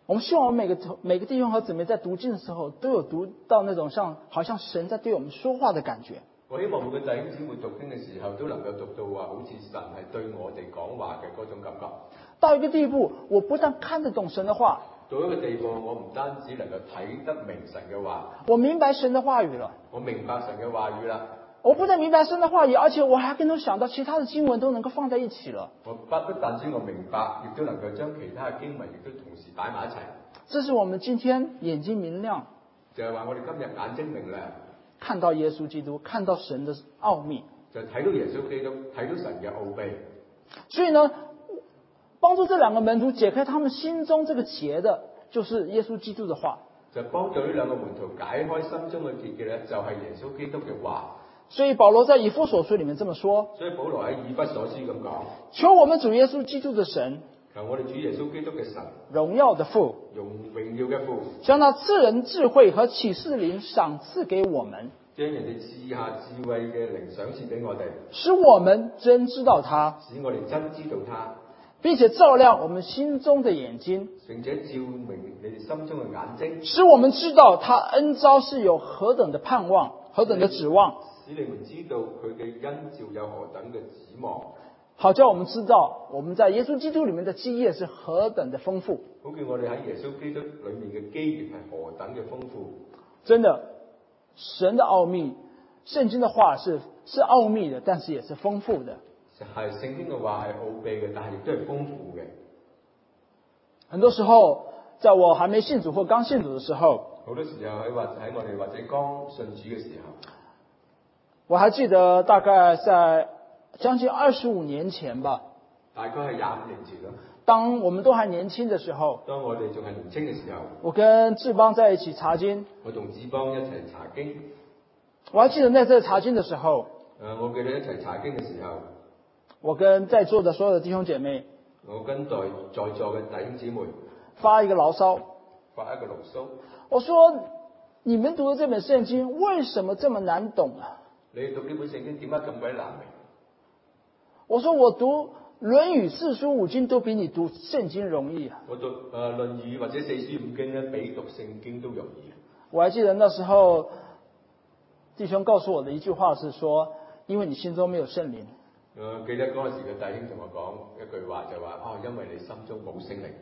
我们希望我们每个每个弟兄和姊妹在讀經的時候，都有讀到那種像好像神在對我們說話的感覺。 我希望每個弟兄姊妹讀經嘅時候，都能夠讀到話，好似神係對我哋講話嘅嗰種感覺。 到一個地步，我不但看得懂神的話， 到一個地步，我唔單止能夠睇得明神嘅話， 我明白神的話語了。 我明白神嘅話語啦。 我不但明白神的話語，而且我還更能想到其他的經文都能夠放在一起了。 我不不但止我明白，亦都能夠將其他嘅經文亦都同時擺埋一齊。 這是我們今天眼睛明亮， 就係話我哋今日眼睛明亮， 看到耶穌基督，看到神的奧秘， 就睇到耶穌基督，睇到神嘅奧秘。 所以呢，幫助這兩個門徒解開他們心中這個結的，就是耶穌基督的話。 就幫助呢兩個門徒解開心中嘅結嘅咧，就係耶穌基督嘅話。 所以保羅在以弗所書裡面這麼說。 所以保羅喺以弗所書咁講： 求我們主耶穌基督的神， 求我哋主耶穌基督嘅神， 榮耀的父， 用榮耀嘅父， 將那賜人智慧和啟示靈賞賜給我們， 將人哋賜下智慧嘅靈賞賜俾我哋， 使我們真知道他， 使我哋真知道他， 並且照亮我們心中的眼睛， 並且照明你哋心中嘅眼睛， 使我們知道他恩召是有何等的盼望，何等的指望， 使你們知道佢嘅恩召有何等嘅指望， 好叫我們知道我們在耶穌基督裡面的基業是何等的豐富。 好叫我哋喺耶穌基督裡面嘅基業係何等嘅豐富。 真的，神的奧秘，聖經的話是是奧秘的，但是也是豐富的。 係聖經嘅話係奧秘嘅，但係亦都係豐富嘅。 很多時候，在我還沒信主或剛信主的時候， 好多時候喺或喺我哋或者剛信主嘅時候， 我還記得大概在將近二十五年前吧， 大概係廿五年前啦。 當我們都還年輕的時候， 當我哋仲係年輕嘅時候， 我跟志邦在一起查經， 我同志邦一齊查經。 我還記得那次查經的時候， 誒，我記得一齊查經嘅時候， 我跟在座的所有的弟兄姐妹， 我跟在在座嘅弟兄姊妹發一個牢騷， 發一個牢騷。 我說：你們讀的這本聖經為什麼這麼難懂啊？ 你讀呢本聖經點解咁鬼難明？ 我說我讀《論語》四書五經都比你讀聖經容易啊！ 我讀誒《論語》或者四書五經咧，比讀聖經都容易。 我還記得那時候弟兄告訴我的一句話是說：因為你心中沒有聖靈。 誒，記得嗰陣時嘅弟兄同我講一句話，就話：哦，因為你心中冇聖靈。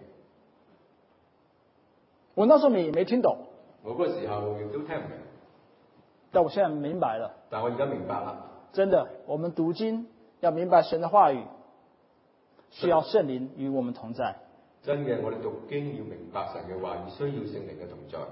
我那時候也沒聽懂， 我嗰時候亦都聽唔明， 但我現在明白了。 但我而家明白啦。 真的，我們讀經要明白神的話語，需要聖靈與我們同在。 真嘅，我哋讀經要明白神嘅話語，需要聖靈嘅同在。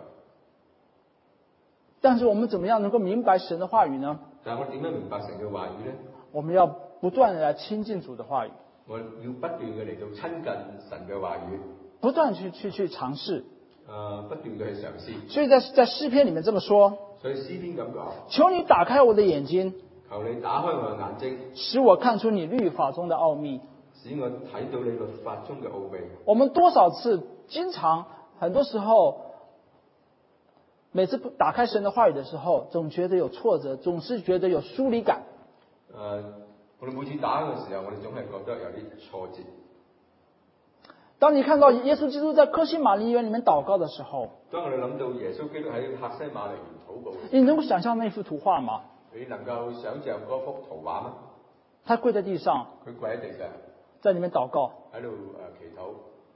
但是我們怎麼樣能夠明白神的話語呢？ 但係我點樣明白神嘅話語呢？ 我們要不斷地來親近主的話語， 我要不斷嘅嚟到親近神嘅話語， 不斷去去去嘗試。 誒，不斷嘅去嘗試。 所以在在詩篇裡面這麼說： 所以詩篇咁講， 求你打開我的眼睛， 求你打開我嘅眼睛， 使我看出你律法中的奧秘， 使我睇到你律法中嘅奧秘。 我們多少次，經常，很多時候，每次打開神的話語的時候，總覺得有挫折，總是覺得有疏離感。 誒、呃，我哋每次打嘅時候，我哋總係覺得有啲挫折。 當你看到耶穌基督在客西馬尼園裡面禱告的時候， 當我哋諗到耶穌基督喺客西馬尼園禱告， 你能夠想象那幅圖畫嗎？ 你能夠想象嗰幅圖畫嗎？ 他跪在地上， 佢跪喺地上， 在裡面禱告， 喺度誒祈禱。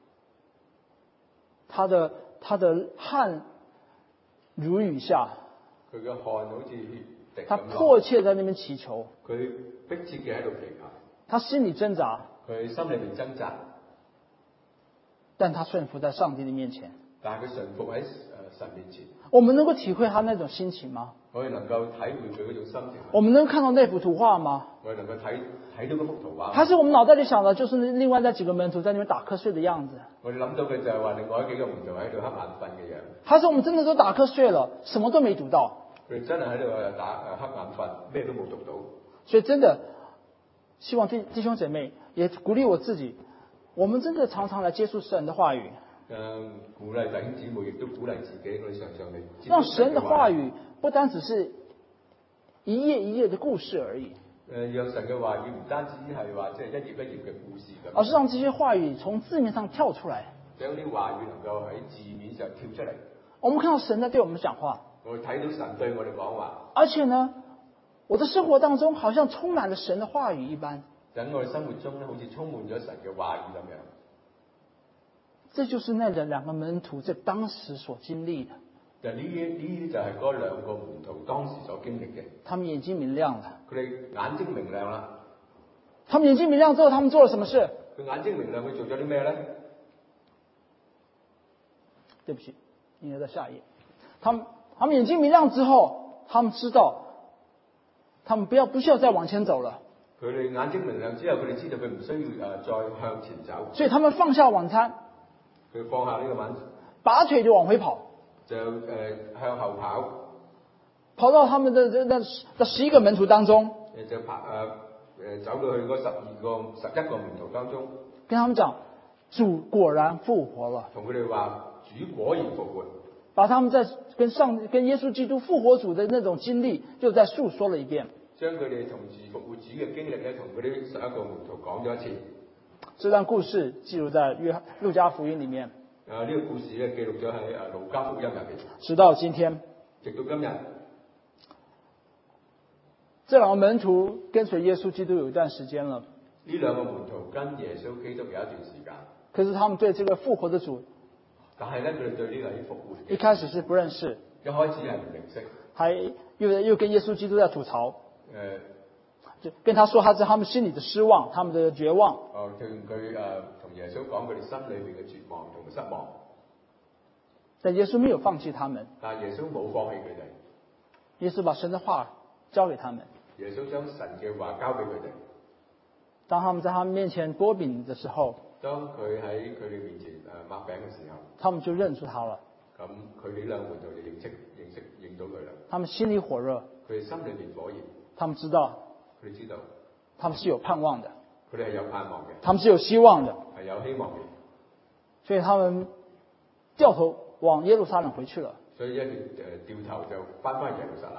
他的他的汗如雨下， 佢嘅汗好似血滴咁他落。 迫切在那邊祈求， 佢迫切嘅喺度祈求。 他心裡掙扎， 佢心裏面掙扎， 但他順服在上帝的面前。 但係佢順服喺誒神面前。 我們能夠體會他那種心情嗎？ 我哋能夠體會佢嗰種心情。 我們能看到那幅圖畫嗎？ 我哋能夠睇睇到嗰幅圖畫。 還是我們腦袋裡想的，就是另外那幾個門徒在那邊打瞌睡的樣子？ 我哋諗到嘅就係話，另外幾個門徒喺度瞌眼瞓嘅樣。 還是我們真的都打瞌睡了，什麼都沒讀到？ 佢哋真係喺度誒打誒瞌眼瞓，咩都冇讀到。 所以真的希望弟弟兄姐妹也鼓勵我自己，我們真的常常來接觸神的話語。 誒，鼓勵弟兄姊妹，亦都鼓勵自己，我哋常常嚟接觸讓神的話語不單只是一頁一頁的故事而已。 誒，讓神嘅話語唔單止係話即係一頁一頁嘅故事咁， 而是讓這些話語從字面上跳出來， 將啲話語能夠喺字面上跳出嚟。 我們看到神在對我們講話， 我睇到神對我哋講話， 而且呢，我的生活當中好像充滿了神的話語一般。 喺我哋生活中咧，好似充滿咗神嘅話語咁樣。 這就是那兩個門徒在當時所經歷的。 就呢啲呢啲就係嗰兩個門徒當時所經歷嘅。 他們眼睛明亮了。 佢哋眼睛明亮啦。 他們眼睛明亮之後，他們做了什麼事？ 佢眼睛明亮，佢做咗啲咩咧？ 對不起，應該在下一頁。他們他們眼睛明亮之後，他們知道，他們不要不需要再往前走了。 佢哋眼睛明亮之後，佢哋知道佢唔需要誒再向前走。 所以他們放下晚餐， 佢放下呢個晚， 拔腿就往回跑， 就誒、呃、向後跑， 跑到他們的那那十一個門徒當中， 誒就跑誒誒走到去嗰十二個十一個門徒當中， 跟他們講，主果然復活了。 同佢哋話主果然復活， 把他們在跟上跟耶穌基督復活主的那種經歷，就再述說了一遍。 將佢哋同住復活主嘅經歷咧，同嗰啲十一個門徒講咗一次。 這段故事記錄在約路加福音裡面。 啊，呢、這個故事咧記錄咗喺誒路加福音入邊。 直到今天， 直到今日， 這兩個門徒跟隨耶穌基督有一段時間了。 呢兩個門徒跟耶穌基督有一段時間。 可是他們對這個復活的主， 但係咧佢哋對呢個已經復活。 一開始是不認識， 一開始係唔認識， 還又又跟耶穌基督在吐槽。 誒、呃， 就跟他說他是他們心裡的失望，他們的絕望。 哦，佢佢誒同耶穌講佢哋心裏面嘅絕望同失望。 但耶穌沒有放棄他們， 但係耶穌冇放棄佢哋。 耶穌把神的話交給他們。 耶穌將神嘅話交俾佢哋。 當他們在他們面前擘餅的時候， 當佢喺佢哋面前誒擘餅嘅時候， 他們就認出他了。 咁佢哋兩個門徒就認識認識認到佢啦。 他們心裡火熱， 佢哋心裏面火熱。 他們知道， 佢哋知道， 他們是有盼望的。 佢哋係有盼望嘅， 他們是有希望的， 係有希望嘅。 所以他們掉頭往耶路撒冷回去了。 所以一誒掉頭就翻返耶路撒冷。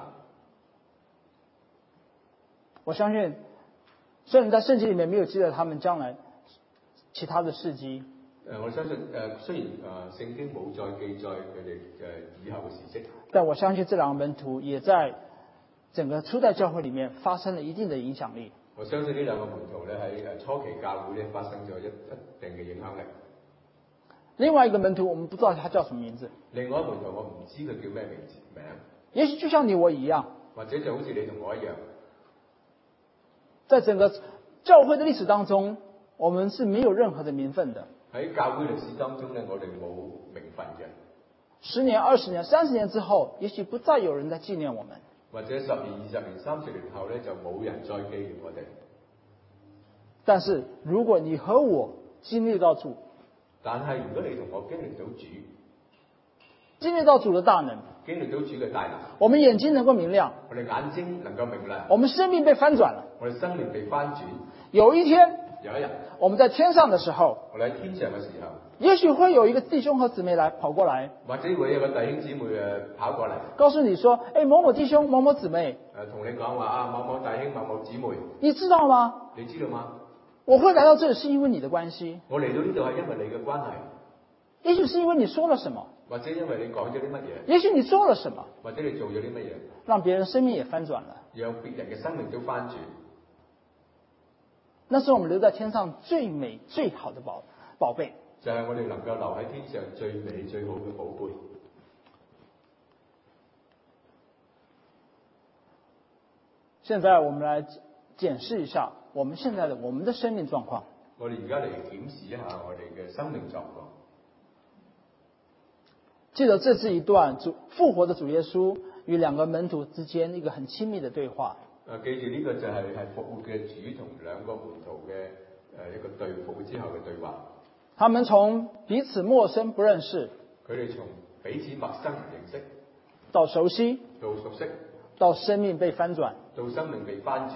我相信，雖然在聖經裡面沒有記載他們將來其他的事蹟。 誒，我相信誒，雖然誒聖經冇再記載佢哋誒以後嘅事蹟， 但我相信這兩個門徒也在整個初代教會裡面發生了一定的影響力。 我相信呢兩個門徒咧喺誒初期教會咧發生咗一一定嘅影響力。 另外一個門徒，我們不知道他叫什麼名字。 另外一個門徒我唔知佢叫咩名字名。 也許就像你我一樣， 或者就好似你同我一樣， 在整個教會的歷史當中，我們是沒有任何的名分的。 喺教會歷史當中咧，我哋冇名分嘅。 十年、二十年、三十年之後，也許不再有人在紀念我們。 或者十年、二十年、三十年後咧，就冇人再紀念我哋。 但是如果你和我經歷到主， 但係如果你同我經歷到主， 經歷到主的大能， 經歷到主嘅大能， 我們眼睛能夠明亮， 我哋眼睛能夠明亮， 我們生命被翻轉了。 我哋生命被翻轉。 有一天， 有一日， 我們在天上的時候， 我哋喺天上嘅時候， 也許會有一個弟兄和姊妹來跑過來， 或者會有個弟兄姊妹誒跑過嚟， 告訴你說：誒，某某弟兄、某某姊妹， 誒同你講話啊，某某弟兄、某某姊妹， 你知道嗎？ 你知道嗎？ 我會來到這裡是因為你的關係。 我嚟到呢度係因為你嘅關係， 也許是因為你說了什麼， 或者因為你講咗啲乜嘢， 也許你做了什麼， 或者你做咗啲乜嘢， 讓別人生命也翻轉了。 讓別人嘅生命都翻轉。 那是我們留在天上最美最好的寶寶貝， 就係我哋能夠留喺天上最美最好嘅寶貝。 現在我們來檢視一下我們現在的我們的生命狀況。 我哋而家嚟檢視一下我哋嘅生命狀況。 記得這是一段主復活的主耶穌與兩個門徒之間一個很親密的對話。 誒，記住呢個就係係復活嘅主同兩個門徒嘅誒一個對復活之後嘅對話。 他們從彼此陌生不認識， 佢哋從彼此陌生唔認識， 到熟悉， 到熟悉， 到生命被翻轉， 到生命被翻轉。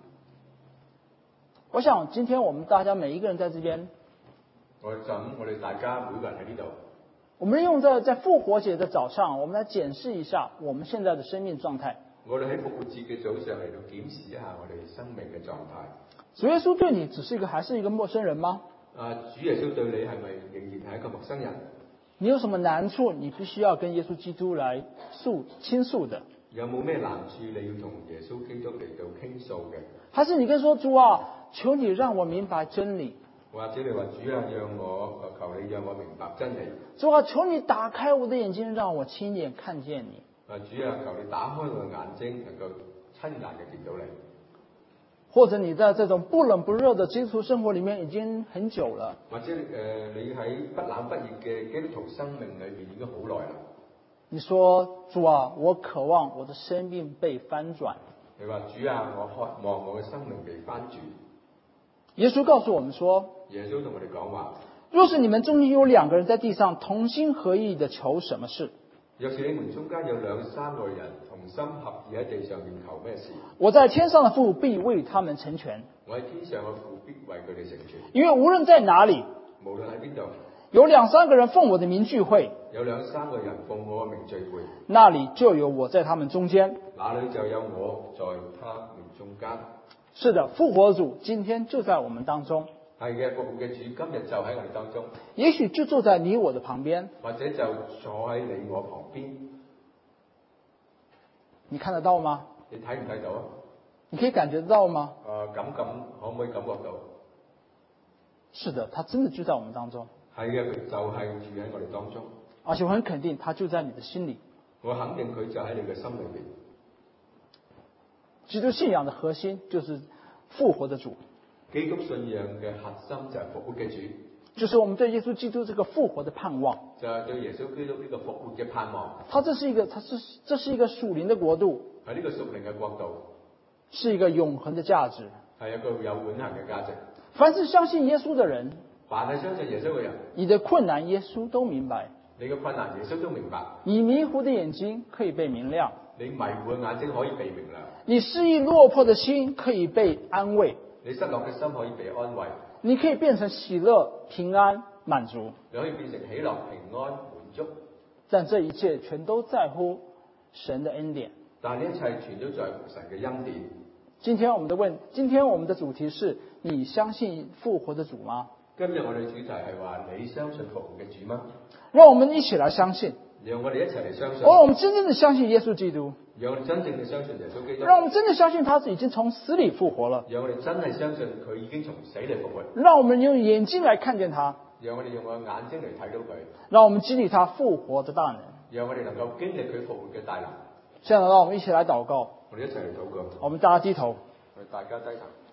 我想今天我們大家每一個人在這邊， 我諗我哋大家每個人喺呢度， 我們用在在復活節的早上，我們來檢視一下我們現在的生命狀態。 我哋喺復活節嘅早上嚟到檢視一下我哋生命嘅狀態。 主耶穌對你只是一個還是一個陌生人嗎？ 啊，主耶穌對你係咪仍然係一個陌生人？ 你有什么难处，你必须要跟耶稣基督来诉倾诉的？ 有冇咩難處你要同耶穌基督嚟到傾訴嘅？ 还是你跟说主啊，求你让我明白真理？ 或者你話主啊，讓我求你讓我明白真理。 主啊，求你打开我的眼睛，让我亲眼看见你。 啊，主啊，求你打開我嘅眼睛，能夠親眼嘅見到你。 或者你在这种不冷不热的基督徒生活里面已经很久了， 或者誒、呃、你喺不冷不熱嘅基督徒生命裏邊已經好耐啦。 你说主啊，我渴望我的生命被翻转。 你話主啊，我渴望我嘅生命被翻轉。 耶稣告诉我们说， 耶穌同我哋講話： 若是你们中间有两个人在地上同心合意的求什么事， 若是你們中間有兩三個人同心合意喺地上面求咩事， 我在天上的父必为他们成全。 我喺天上嘅父必為佢哋成全。 因为無論在哪里， 無論喺邊度， 有兩三個人奉我的名聚會， 有兩三個人奉我嘅名聚會， 那里就有我在他們中間。 那裏就有我在他們中間。 是的，復活的主今天就在我們當中， 係嘅，復活嘅主今日就喺我哋當中， 也許就坐在你我的旁邊。 或者就坐喺你我旁邊。 你看得到嗎？ 你睇唔睇到啊？ 你可以感覺得到嗎？ 誒、呃，感感可唔可以感覺到？ 是的，他真的就在我們當中。 係嘅，佢就係住喺我哋當中。 而且我很肯定，他就在你的心裡。 我肯定佢就喺你嘅心裏邊。 基督信仰的核心就是復活的主。 基督信仰嘅核心就係復活嘅主， 就是我們對耶穌基督這個復活的盼望。 就係對耶穌基督呢個復活嘅盼望。 它這是一個，它是這是一個屬靈的國度， 喺呢個屬靈嘅國度， 是一個永恆的價值。 係一個有永恆嘅價值。 凡是相信耶穌的人， 凡係相信耶穌嘅人， 你的困難耶穌都明白， 你嘅困難耶穌都明白， 你迷糊的眼睛可以被明亮， 你迷糊嘅眼睛可以被明亮， 你失意落魄的心可以被安慰， 你失落嘅心可以被安慰， 你可以變成喜樂、平安、滿足。 你可以變成喜樂、平安、滿足。 但這一切全都在乎神的恩典。 但呢一切全都在乎神嘅恩典。 今天我們的問，今天我們的主題是：你相信復活的主嗎？ 今日我哋主題係話你相信復活嘅主嗎？ 讓我們一起來相信。 讓我哋一齊嚟相信。 讓我們真正的相信耶穌基督。 讓我哋真正地相信耶穌基督。 讓我們真的相信他已經從死裏復活了。 讓我哋真係相信佢已經從死裏復活。 讓我們用眼睛來看見他。 讓我哋用我眼睛嚟睇到佢。 讓我們經歷他復活的大能。 讓我哋能夠經歷佢復活嘅大能。 現在讓我們一起來禱告。 我哋一齊嚟禱告。 我們大家低頭。 我哋大家低頭。